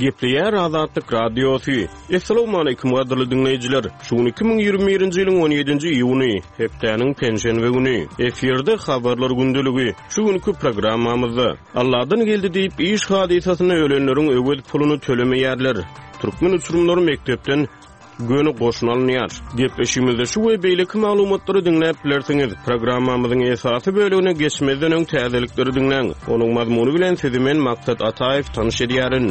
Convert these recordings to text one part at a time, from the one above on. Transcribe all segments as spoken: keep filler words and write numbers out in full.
Gepleyer Azatlyk Radiosu. Assalamu alaykum gaderli dinleyijiler. Şu iki bin ýygrimi birinji ýylyň on ýedinji iýuny, hepdeniň penşenbe güni. Eferde habarlar gündüligi. Şu günkü programmamyzda Allahdan geldi diýip iş hadisasyny ölenleriň öwel pulunu tölemeýärler. Türkmen uçurumlary mekdepden göni goşun alınýar. Gepleşimizde şu we beýleki maglumatlary dinläp bilersiňiz. Programmamyzyň esasy bölügine geçmeden öň täzelikleri dinläň. Onuň mazmuny bilen sizi men Maksat Ataýew tanyş edýärin.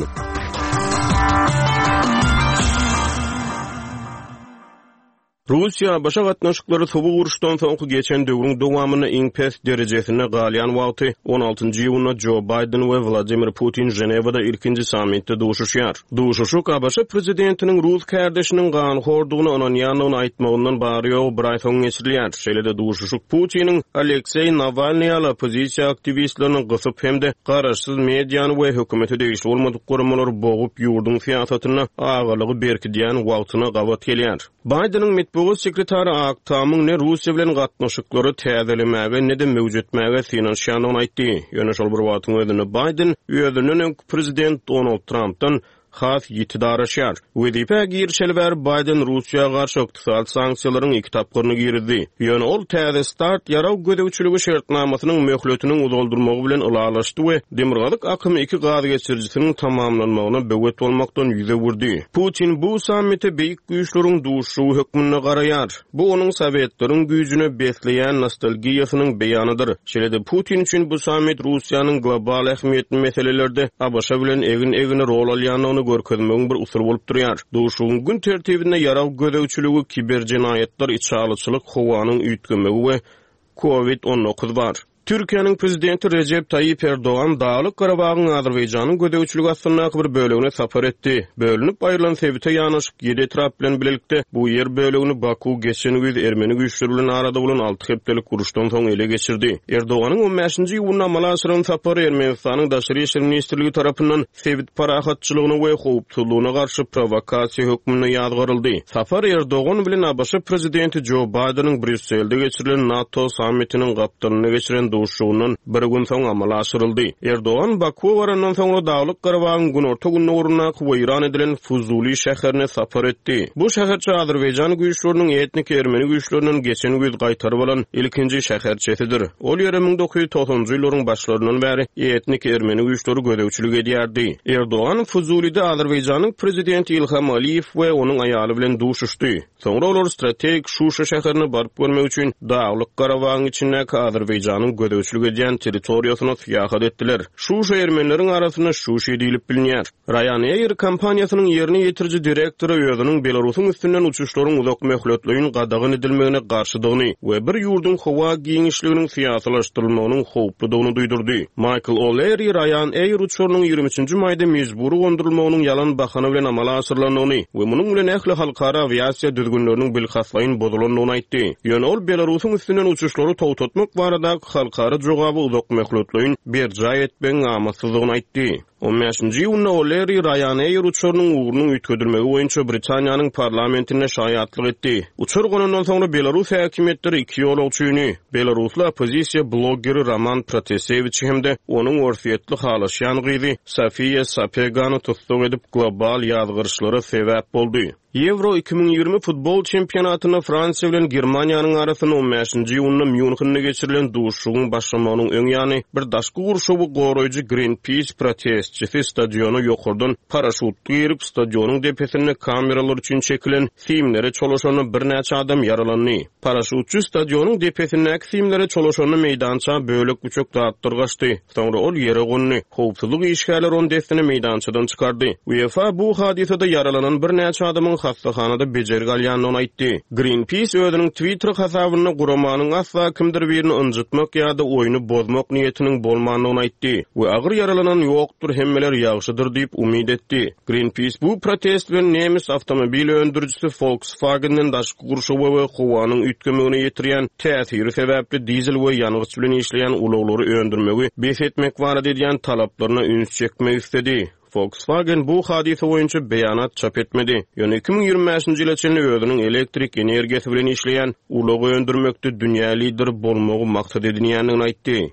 Russiya başa gatnaşyklary sobuq uruşdan soňky geçen döwrüň dowamyny iň pes derejesine galýan wagty on altynjy ýylyna Joe Biden we Vladimir Putin Jenewada ilkinji sammitde duşuşýar. Duşuşuk A B Ş prezidentiniň Rus kardeşiniň ganhordugyny onanýanyny aýtmagyndan bary ýok bir aý soň geçirilýär. Şeýle duşuşuk Putiniň Aleksey Navalny ala opozisiýa aktivistlerini gysyp hemde garaşsyz mediany we hökümeti degişli bolmadyk goramalar bogup ýurdun fiýasatyna agalygy berkidýän wagtyna gawat gelýär. Biden'ın Mitbuğuz sekretari Aktam'ın ne Rusya bilen gatnaşyklary täzelemäge ne de mewjudmäge finansiýanyny aýtdy. Ýöne şol bir wagtyň özünde Biden ýödünün prezident Donald Trump'dan has ýitidaraşýar. Wedipe girşelber Biden Russiýa garşy ykdysal sanksiýalaryň iki tapgyryny girdi. Ýöne ol täze start ýaraw gödäwçiligi şertnamasynyň möhletini uzoldurmagy bilen ylalaşdy we demirgalyk akymy iki gaz geçirjisiniň tamamlanmagyna böwet bolmakdan ýüze wurdy. Putin bu sammite beýik güýçleriň duşuşy hökmüne garaýar. Bu onuň Sowetlaryň güýjüne besleýän nostalgiýasynyň beýanydyr. Şeýle Putin üçin bu sammit Russiýanyň global ähmiýetli meselelerde A B Ş bilen egin-egine rol alýanyny görkezmegiň bir usul bolup durýar. Duşuň gün tertibinde ýaraw gödäwçiligi, kiber jinayetler, içalyçylyk, howanyň üýtgemegi we covid on dokuz bar. Türkiýanyň prezidenti Recep Tayyip Erdoğan Dağlyk Garabagyň Azerbaýjanyň gödäwçiligi aslynda bir bölegine sapar etdi. Bölünip aýrylan sebite ýanyşyk ýedi etrap bilen bilelikde bu ýer bölegini Baku geçen güz Ermeni güýçleri bilen arada bolan alty hepdelik uruşdan soň ele geçirdi. Erdoğanyň on beşinji ýylyna Malasryň sapary Ermenistanyň daşary işler ministrligi tarapyndan sebit parahatçylygyna we howpsuzlygyna garşy provokasiýa hökmüne ýazgaryldy. Sapar Erdoğan bilen A B Ş prezidenti Joe Biden'ın Brüsselde geçirilen NATO sammitiniň gapdalyny geçiren duşuğunun bir gün soň amala aşyryldy. Erdoğan Baku barandan soňra Dağlyk Garabagyň günorta gününe uruna Weýran edilen Fuzuli şäherine sapar etdi. Bu şäherçe Azerbaýjan güýçleriniň etnik Ermeni güýçlerinden geçen güz gaýtaryp bolan ilkinji şäherçesidir. Ol ýere ming dokuz ýüz toksanjy ýyllaryň başlaryndan bäri etnik Ermeni güýçleri gödäwçilik edýärdi. Erdoğan Fuzulide Azerbaýjanyň prezidenti İlham Aliýew we onuň aýaly bilen duşuşdy. Soňra olar strategik Şuşa şäherine baryp görmek üçin Dağlyk Garabagyň içindäki Azerbaýjanyň gödäwçilik edýän territoriýasyna fiýahat etdiler. Şuşa ermenileriň arasyna Şuşa diýilip bilinýär. Ryanair kompaniýasynyň ýerine ýetirji direktory özüniň Belarusyň üstünden uçuşlaryň uzak möhletligini gadagyn edilmegine garşydygyny we bir ýurdun howa giňişliginiň fiýatlaşdyrylmagynyň howpludygyny duýdurdy. Michael O'Leary Ryanair uçuşlarynyň ýygrimi üçinji maýda mejburi gondurulmagynyň ýalan bahana bilen amala asyrlandygyny we munyň bilen ähli halkara aviasiýa düzgünleriniň bilhaslaýyn bozulandygyny aýtdy. Ýöne ol Belarusyň üstünden uçuşlary towtatmak barada halkara jogaby uzak möhletligini berja etmegiň amasyzlygyny aýtdy. on beşinji ýylyna O'Leary Ryanair uçurynyň uğrunyň üýtgedilmegi boýunça Britaniýanyň parlamentine şaýatlyk etdi. Uçur gonundan soňra Belarus häkimetleri iki ýol uçuýuny, Belarusly opozisiýa blogeri Roman Protasevich hemde onuň orfiýetli halaşýan gyzy Sofiya Sapegany tutsak edip global ýazgyrçylara sebäp boldy. Euro iki bin ýygrimi futbol çempionatyna Fransiýa bilen Germaniýanyň arasyna on beşinji ýylyna Münchende geçirilen duşugyň başlamagynyň öň ýany bir daşky gurşugy goraýjy Greenpeace protestçisi stadionu ýokurdan paraşut girip stadionyň depesine kameralar üçin çekilen filmlere çolaşany bir näçe adam yaralandy. Paraşutçy stadionyň depesine filmlere çolaşany meýdança bölek uçak dağıtdyr gaçdy. Soňra ol ýere gonny. Howpsuzlyk işgärleri onu destine meýdançadan çykardy. UEFA bu hadisede yaralanan bir näçe adamyň hastahanada bejer galýanyny aýtdy. Greenpeace özüniň Twitter hasabyna guramanyň asla kimdir birini ınjytmak ýa-da oýuny bozmak niýetiniň bolmanyny aýtdy we agyr yaralanan ýokdur, hemmeler ýagşydyr diýip umyd etdi. Greenpeace bu protest bilen nemis awtomobil öndürjüsi Volkswagen'den daşky gurşugy we howanyň üýtgemegine ýetirýän täsiri sebäpli dizel we ýanygyç bilen işleýän uloglary öndürmegi besetmek barada edýän talaplaryna üns çekmek istedi. Volkswagen bu hadise boýunça beýanat çap etmedi. Ýöne iki bin ýygrimi beşinji ýyla çenli özüniň elektrik energiýasy bilen işleýän ulogy öndürmekde dünýä lider bolmagy maksat edilýändigini aýtdy.